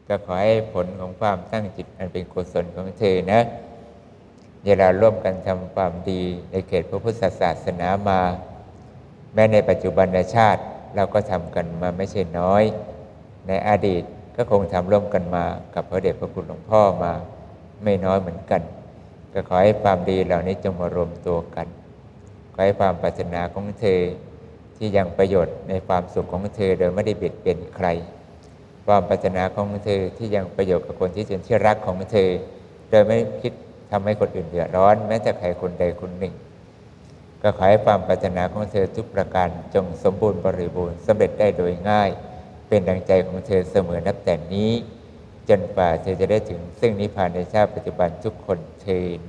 ก็ขอให้ผลของความตั้งจิตอันเป็นกุศลของเธอนะเวลาร่วมกันทำความดีในเขตพระพุทธศาสนามาแม้ในปัจจุบันชาติเราก็ทำกันมาไม่ใช่น้อยในอดีตก็คงทำร่วมกันมากับพระเดชพระคุณหลวงพ่อมาไม่น้อยเหมือนกันก็ขอให้ความดีเหล่านี้จงมารวมตัวกันขอให้ความปรารถนาของเธอที่ยังประโยชน์ในความสุขของเธอโดยไม่ได้เบียดเบียนใครความปรารถนาของเธอที่ยังประโยชน์กับคนที่เป็นที่รักของเธอโดยไม่คิดทำให้คนอื่นเดือดร้อนแม้แต่ใครคนใดคนหนึ่งก็ขอให้ความปรารถนาของเธอทุกประการจงสมบูรณ์บริบูรณ์สำเร็จได้โดยง่ายเป็นดังใจของเธอเสมอนับแต่นี้จนกว่าเธอจะได้ถึงซึ่งนิพพานในชาติปัจจุบันทุกคนเทิน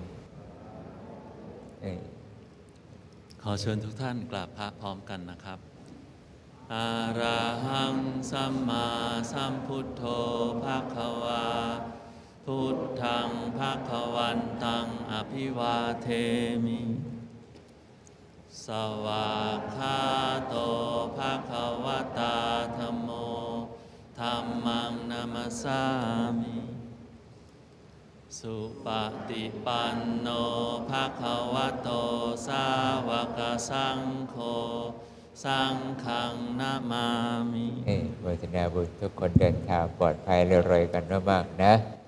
ขอเชิญทุกท่านกราบพระพร้อมกันนะครับอะระหังสัมมาสัมพุทโธภควาพุทธังภควันตังอภิวาเทมิสวากขาโตภควตาธัมโมธัมมังนามัสสามิสุปฏิปันโนภควโตสาวกสังโฆสังฆังนามามิโมทนาบุญทุกคนเดินทางปลอดภัยรวยๆกันมากๆนะ